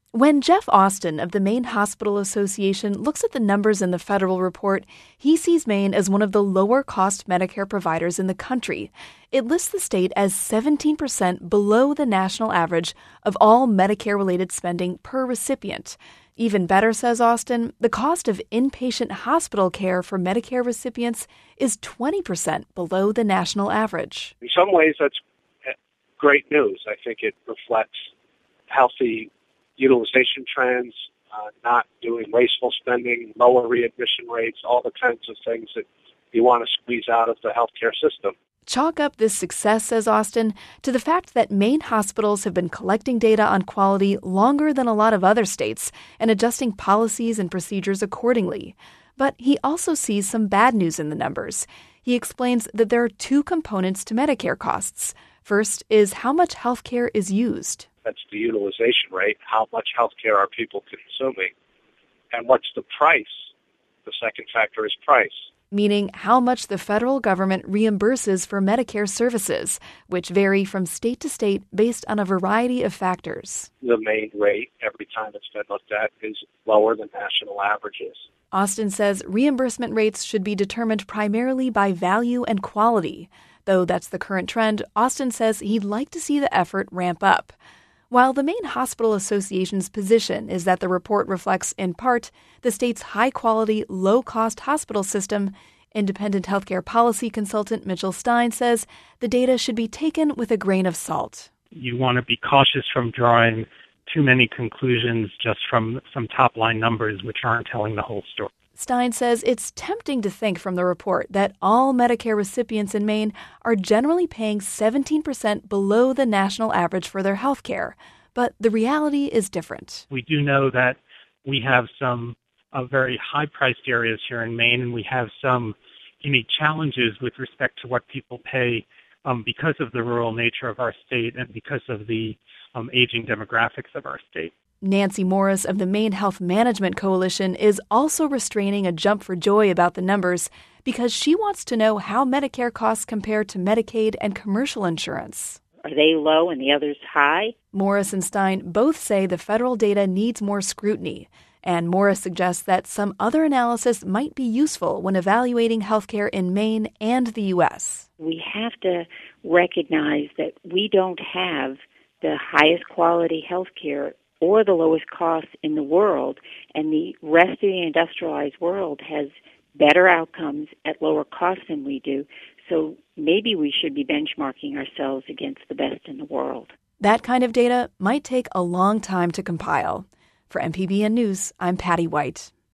When Jeff Austin of the Maine Hospital Association looks at the numbers in the federal report, he sees Maine as one of the lower-cost Medicare providers in the country. It lists the state as 17% below the national average of all Medicare-related spending per recipient. Even better, says Austin, the cost of inpatient hospital care for Medicare recipients is 20% below the national average. In some ways, that's great news. I think it reflects healthy utilization trends, not doing wasteful spending, lower readmission rates, all the kinds of things that you want to squeeze out of the healthcare system. Chalk up this success, says Austin, to the fact that Maine hospitals have been collecting data on quality longer than a lot of other states and adjusting policies and procedures accordingly. But he also sees some bad news in the numbers. He explains that there are two components to Medicare costs. First is how much health care is used. That's the utilization rate. How much health care are people consuming? And what's the price? The second factor is price. Meaning how much the federal government reimburses for Medicare services, which vary from state to state based on a variety of factors. The Maine rate, every time it's been looked at, is lower than national averages. Austin says reimbursement rates should be determined primarily by value and quality. Though that's the current trend, Austin says he'd like to see the effort ramp up. While the Maine Hospital Association's position is that the report reflects, in part, the state's high-quality, low-cost hospital system, independent healthcare policy consultant Mitchell Stein says the data should be taken with a grain of salt. You want to be cautious from drawing too many conclusions just from some top-line numbers which aren't telling the whole story. Stein says it's tempting to think from the report that all Medicare recipients in Maine are generally paying 17% below the national average for their health care. But the reality is different. We do know that we have some very high-priced areas here in Maine, and we have some unique challenges with respect to what people pay because of the rural nature of our state and because of the aging demographics of our state. Nancy Morris of the Maine Health Management Coalition is also restraining a jump for joy about the numbers because she wants to know how Medicare costs compare to Medicaid and commercial insurance. Are they low and the others high? Morris and Stein both say the federal data needs more scrutiny, and Morris suggests that some other analysis might be useful when evaluating healthcare in Maine and the U.S. We have to recognize that we don't have the highest quality healthcare or the lowest costs in the world, and the rest of the industrialized world has better outcomes at lower costs than we do. So maybe we should be benchmarking ourselves against the best in the world. That kind of data might take a long time to compile. For MPBN News, I'm Patty White.